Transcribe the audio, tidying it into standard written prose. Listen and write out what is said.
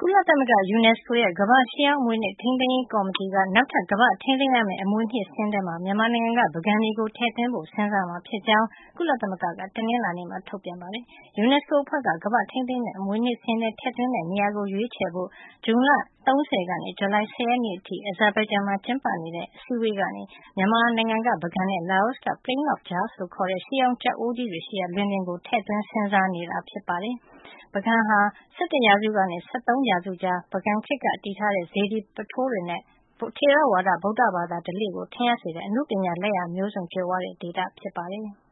ကုလသမဂ္ဂ UNESCO ရဲ့ ကမ္ဘာ့ရှေးဟောင်းအမွေအနှစ် ထိန်းသိမ်းရေးကော်မတီက နောက်ထပ် ကမ္ဘာ့ထိန်းသိမ်းရမယ့် အမွေအနှစ်စာရင်းထဲမှာ မြန်မာနိုင်ငံက ပုဂံမြေကို ထည့်သွင်းဖို့ စဉ်းစားမှာဖြစ်ကြောင်း ကုလသမဂ္ဂက တနင်္လာနေ့မှာ ထုတ်ပြန်ပါတယ်။ UNESCO အဖွဲ့က ကမ္ဘာ့ထိန်းသိမ်းမယ့် အမွေအနှစ်စာရင်းထဲ ထည့်သွင်းမယ့်နေရာကို ရွေးချယ်ဖို့ ဇွန်လ ၃၀ ကနေ ဇူလိုင် ၁၀ ရက်နေ့အထိ Azerbaijan မှာ ကျင်းပနေတဲ့ အစည်းအဝေးကနေ မြန်မာနိုင်ငံက ပုဂံနဲ့ လာအိုက Plain of Jars လို့ခေါ်တဲ့ ရှေးဟောင်းကျောက်အိုးကြီးတွေရှိရာ လွင်ပြင်ကို ထည့်သွင်းစဉ်းစားနေတာ ဖြစ်ပါတယ်။ ပုဂံဟာ ၁၁ ရာစုကနေ ၁၃ ရာစုကြား ပုဂံခေတ်က တည်ထားတဲ့ စေတီပုထိုးတွေနဲ့ ထေရဝါဒ ဗုဒ္ဓဘာသာဓလေ့ကို ထင်ဟပ်စေတဲ့ အနုပညာလက်ရာမျိုးစုံ ကြွယ်ဝတဲ့ ဒေသဖြစ်ပါတယ်။